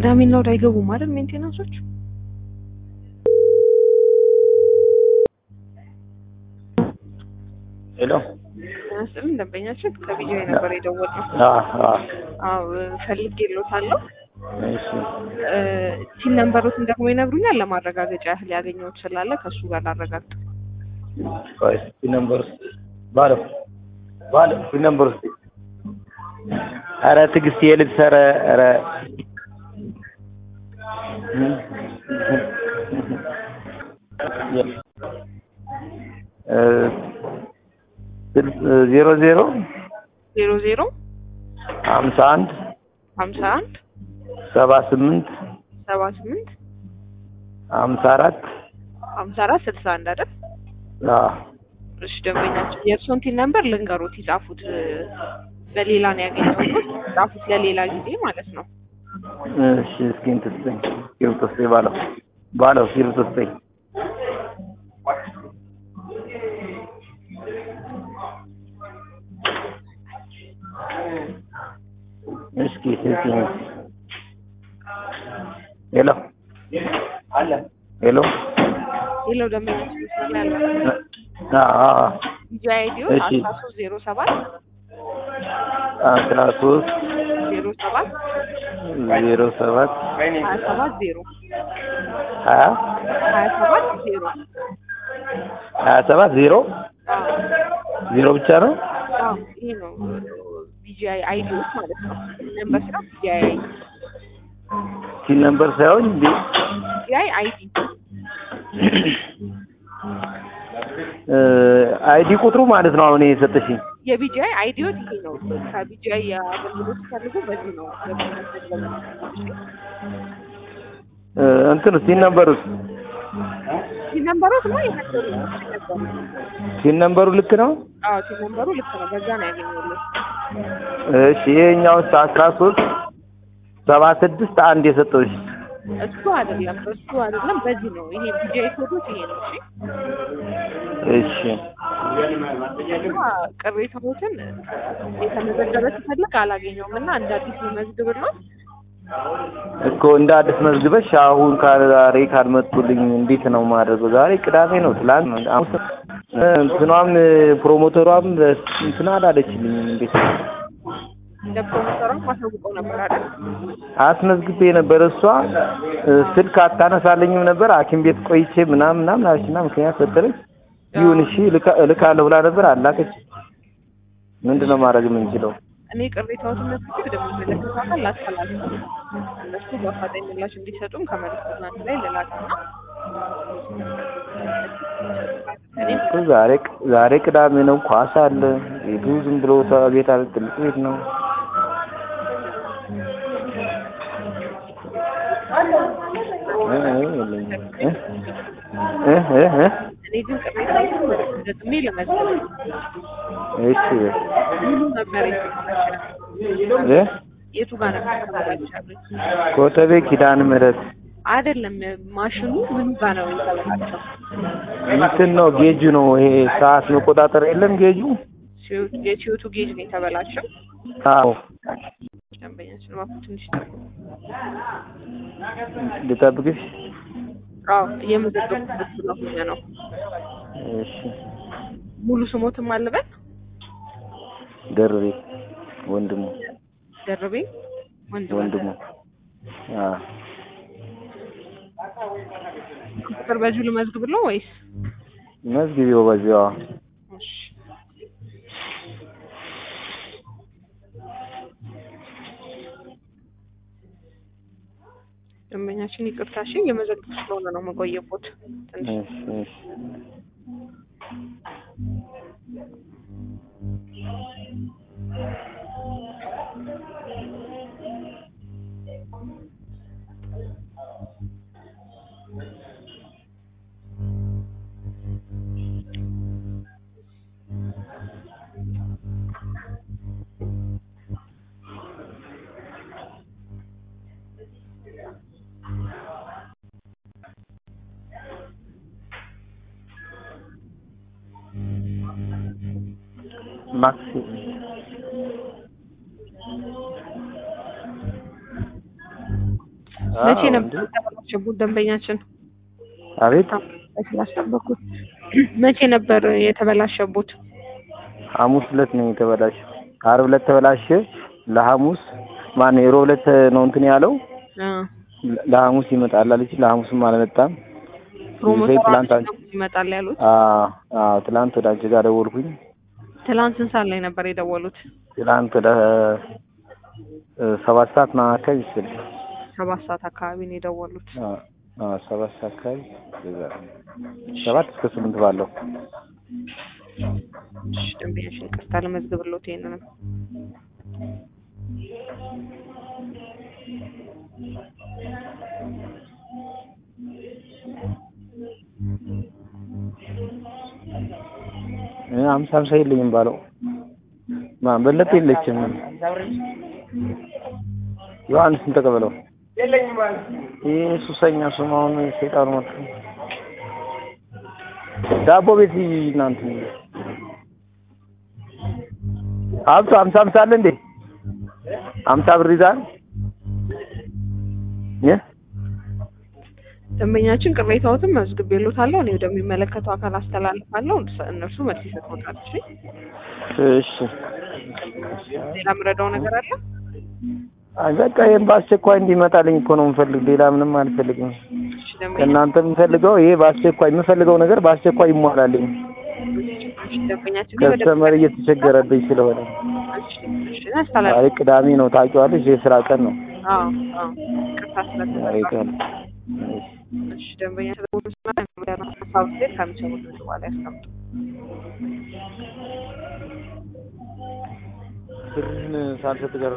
ቅዳሜና እሑድ አይገቡም አይደል ሜንቴናንሶች? ሄሎ አስልም ደንበኛችን ከቪዲዮ ነበር የደወልነው። አዎ ፈልጌልዎታለሁ። እሺ ሲን ነምበሩን ደግሞ ይነግሩኛል ለማረጋገጫ ያህል ያገኘሁት ስላለ ከሱ ጋር ላረጋግጥ። ቆይ ሲን ነምበር ባለው ሲን ነምበር ኧረ ትዕግስት የልብስ ኧረ ዜሮ ዜሮ 00 51 51 78 78 54 54 61 አይደል? እሺ ደንበኛችን የእርሶን ቲን ነምበር ልንገሩት ይጻፉት። በሌላ ነው ያገኘሁት። ይጻፉት ለሌላ ጊዜ ማለት ነው። እሺ እስኪ እንትን ስጠኝ። ይውጣስ ባለው ይውጣስ። እስኪ ሄሎ ሄሎ ደንበኛችን ይሰማል? ጂአይዲዮ 1307 13 07 07 270 27 0 ብቻ ነው። ይሄ ነው ቢጂአይ አይዲዎች ማለት ነው። ነምበር ስራ ቢጂአይ አይዲ ሲን ነምበር ሳይሆን ቢጂአይ አይዲ አይዲ ቁጥሩ ማለት ነው። አሁን የሰጠሽኝ የቢጂአይ አይዲዎች ይሄ ነው። ከቢጂአይ አገልግሎት ፈልጉ በዚህ ነው። እንትን ሲን ነምበሩስ ሲን ነምበሩ ነው የነገሩኝ። ሲን ነምበሩ ልክ ነው? አዎ ሲን ነምበሩ ልክ ነው። በዛ ነው ያገኘሁት። እሺ ይሄኛው 13 76 አንድ የሰጠሁሽ እሱ አይደለም በዚህ ነው። ይሄ ቢጂአይ ኮዶች ይሄ ነው። እሺ ቅሬታዎችን የተመዘገበ ሲፈልግ አላገኘውም እና እንደ አዲስ መዝግብ ነው እኮ እንደ አዲስ መዝግበሽ አሁን ዛሬ ካልመጡልኝ እንዴት ነው ማድረገው? ዛሬ ቅዳሜ ነው። ትላንት እንትኗም ፕሮሞተሯም እንትና አላለችልኝም። እንዴት ለፕሮሞተሯም ማሳውቀው ነበር አይደል? አስመዝግቤ ነበር። እሷ ስልክ አታነሳለኝም ነበር። ሐኪም ቤት ቆይቼ ምናምን አለችና ምክንያት ሰጠች። ይሁን እሺ እልካለሁ ብላ ነበር። አላከች። ምንድነው ማድረግ የምንችለው? እኔ ቅሬታዎችን መስክክ ደግሞ መለከታታል ላስተላልፍ። እነሱ በአፋጣኝ ምላሽ እንዲሰጡም ከመለከቱ አንድ ላይ ልላክና ዛሬ ቅዳሜ ነው። ኳስ አለ። ቤቱ ዝም ብሎ ቤት አለ። ትልቅ ቤት ነው። እኔ ግን ቅሬታዎችን ደግሜ ለመዝገብ እሺ ሙሉ ነበር የቱ ጋር ነበር? ኮተቤ ኪዳነ ምህረት አይደለም። ማሽኑ ምን ጋር ነው የተበላሸው? እንትን ነው ጌጁ ነው። ይሄ ሰዓት መቆጣጠር የለም ጌጁ የቲዮቱ ጌጅ ነው የተበላሸው። አዎ ደንበኛችን እባክዎ ትንሽ ልጠብቅሽ? አዎ እየመዘገብኩት ስለሆነ ነው። እሺ ሙሉ ስሞትም አለበት? ደርቤ ወንድሙ ቁጥር በዚሁ ልመዝግብለው ወይስ? መዝግቢው በዚሁ። እሺ ደንበኛችን ይቅርታ እሺ የመዘግብ ስለሆነ ነው መቆየቦት ትንሽ። እሺ Maxi. መቼ ነበር የተበላሸቡት ደንበኛችን? አቤት ስላስጠበኩት መቼ ነበር የተበላሸቡት? ሐሙስ ዕለት ነው የተበላሸው። ዓርብ ዕለት ተበላሸ። ለሐሙስ ማን የሮብ ዕለት ነው እንትን ያለው ለሐሙስ ይመጣል አለች። ለሐሙስም አልመጣም። ፕሮሞተር ይመጣል ያሉት? ትላንት ወደ አንቺ ጋር ደወልኩኝ። ትላንት ስንት ሰዓት ላይ ነበር የደወሉት? ትላንት ወደ 7 ሰዓት ነው አካባቢ ይችላል። 7 ሰዓት አካባቢ ነው የደወሉት? 7 ሰዓት አካባቢ 7 እስከ 8 ባለው። እሺ ደንበኛችን ቀስታ ለመዝግብሎት ይሄንን አምሳም ሳይልኝም ባለው ማን በለጠ የለችም። ዮሐንስን ተቀበለው የለኝም ማለት ይሄ ሱሰኛ ሱማውን ሰይጣን ወጥ ዳቦ ቤት እናንተ አብቶ 50 ሳለ እንዴ 50 ብር ይዛል። ደንበኛችን ቅሬታዎትን መዝግቤልዎታለሁ። እኔ ወደሚመለከተው አካል አስተላልፋለሁ። እነርሱ መልስ ይሰጡታል። እሺ ሌላ ምረዳው ነገር አለ? በቃ ይሄን በአስቸኳይ እንዲመጣልኝ እኮ ነው የምፈልግ። ሌላ ምንም አልፈልግም። እናንተ የምፈልገው ይሄ በአስቸኳይ የምፈልገው ነገር በአስቸኳይ ይሟላልኝ። ደንበኛችን ከስተመር እየተቸገረብኝ ስለሆነ አይ ቅዳሜ ነው ታውቂዋለሽ፣ የስራ ቀን ነው። ቅርታ ስለተባለ እሺ ደንበኛችን ስለሆነ ሀሳብ ላይ ከሚሰሙት በኋላ ያስቀምጡ። ብርን ሳልሰጥ